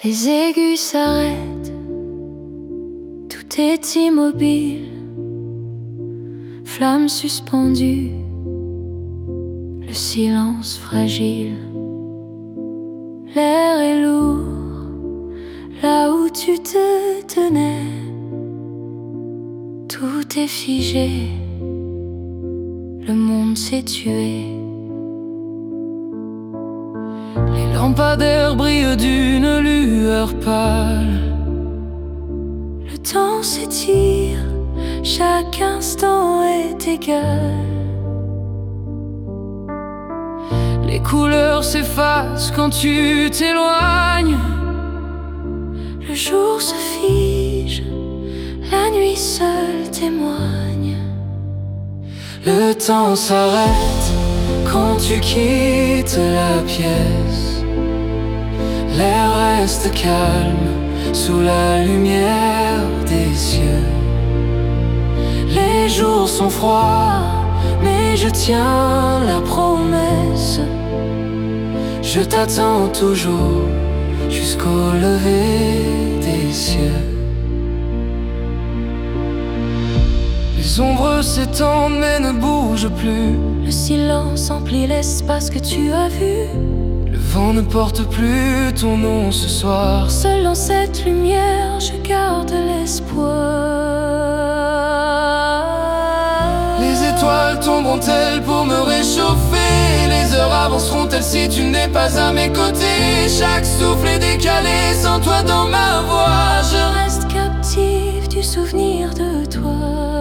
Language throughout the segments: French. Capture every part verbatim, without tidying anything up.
Les aigus s'arrêtent, tout est immobile, flamme suspendue, le silence fragile. L'air est lourd, là où tu te tenais, tout est figé, le monde s'est tué. Les lampadaires brillent d'une lueur pâle. Le temps s'étire, chaque instant est égal. Les couleurs s'effacent quand tu t'éloignes. Le jour se fige, la nuit seule témoigne. Le temps s'arrête quand tu quittes la pièce. L'air reste calme sous la lumière des cieux. Les jours sont froids, mais je tiens la promesse. Je t'attends toujours jusqu'au lever des cieux. Les ombres s'étendent mais ne bougent plus. Le silence emplit l'espace que tu as vu. Le vent ne porte plus ton nom ce soir. Seul dans cette lumière je garde l'espoir. Les étoiles tomberont-elles pour me réchauffer? Les heures avanceront-elles si tu n'es pas à mes côtés? Chaque souffle est décalé sans toi dans ma voix. Je reste captive du souvenir de toi.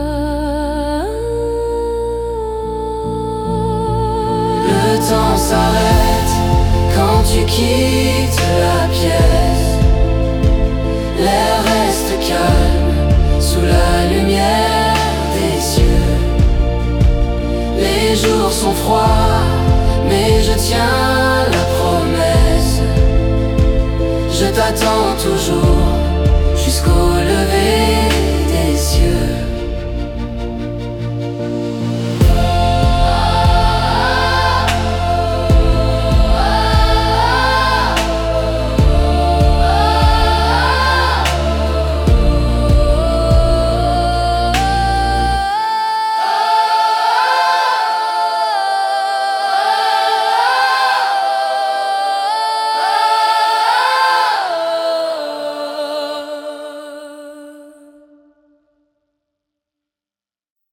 Le temps s'arrête quand tu quittes la pièce. L'air reste calme sous la lumière des cieux. Les jours sont froids, mais je tiens la promesse. Je t'attends toujours